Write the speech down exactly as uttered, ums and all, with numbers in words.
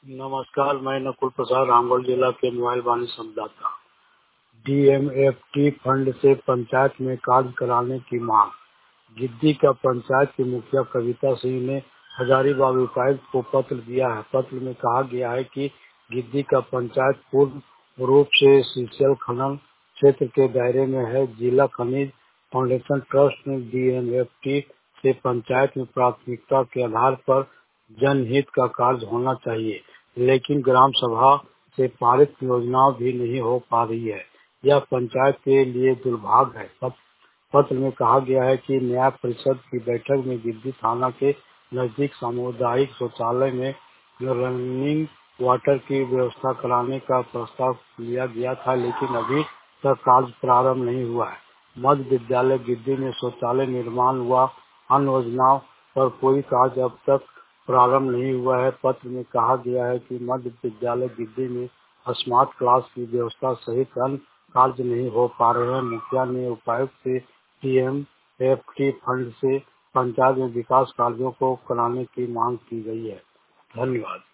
नमस्कार, मैं नकुल प्रसाद रामगढ़ जिला के मोबाइल वाणी संवाददाता। डीएमएफटी फंड से पंचायत में कार्य कराने की मांग। गिद्दी का पंचायत की मुखिया कविता सिंह ने हजारीबाग उपायुक्त को पत्र दिया है। पत्र में कहा गया है कि गिद्दी का पंचायत पूर्ण रूप से सीसीएल खनन क्षेत्र के दायरे में है। जिला खनिज फाउंडेशन ट्रस्ट ने डीएमएफटी से पंचायत में प्राथमिकता के आधार पर जनहित का कार्य होना चाहिए, लेकिन ग्राम सभा से पारित योजनाओं भी नहीं हो पा रही है। यह पंचायत के लिए दुर्भाग्य है। पत्र में कहा गया है कि न्याय परिषद की बैठक में गिद्दी थाना के नजदीक सामुदायिक शौचालय में रनिंग वाटर की व्यवस्था कराने का प्रस्ताव लिया गया था, लेकिन अभी तक कार्य प्रारंभ नहीं हुआ है। मध्य विद्यालय गिद्दी में शौचालय निर्माण व अन्य योजनाओं पर कोई कार्य अब तक प्रारंभ नहीं हुआ है। पत्र में कहा गया है कि मध्य विद्यालय गिद्दी में स्मार्ट क्लास की व्यवस्था सहित अन्य कार्य नहीं हो पा रहे हैं। मुखिया ने उपायुक्त से डीएमएफटी फंड से पंचायत में विकास कार्यों को कराने की मांग की गई है। धन्यवाद।